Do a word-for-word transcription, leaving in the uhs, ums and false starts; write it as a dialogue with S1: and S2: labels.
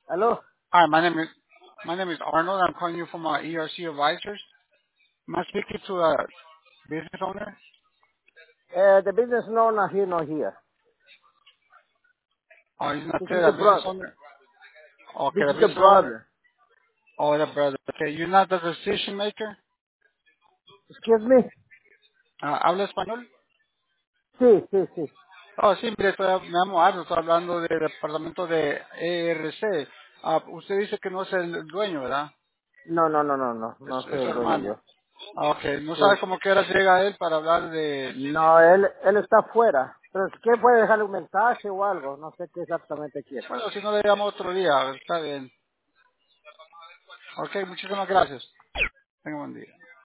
S1: Hello?
S2: Hi, my name is my name is Arnold. I'm calling you from uh, E R C Advisors. Am I speaking to a business owner?
S1: Uh, the business no, not here, not here.
S2: Or is not
S1: This is
S2: there
S1: the
S2: a business
S1: brother.
S2: owner? Okay,
S1: This
S2: the
S1: is the
S2: business owner.
S1: brother.
S2: Oh, the brother. Okay, you're not the decision maker.
S1: Excuse me?
S2: Ah, ¿Habla español?
S1: Sí, sí, sí.
S2: Oh, sí, mire, estoy, me llamo Arnold, estoy hablando del departamento de E R C. Ah, usted dice que no es el dueño, ¿verdad?
S1: No, no, no, no, no.
S2: Es,
S1: No
S2: es
S1: soy
S2: su
S1: el dueño
S2: hermano.
S1: yo.
S2: Ah, ok, no
S1: Sí.
S2: sabe cómo que ahora llega él para hablar de...
S1: No, él, él está afuera. Pero si quiere puede dejarle un mensaje o algo. No sé qué exactamente quiere.
S2: Bueno, si no le llamo otro día, está bien. Ok, muchísimas gracias. Tenga buen día.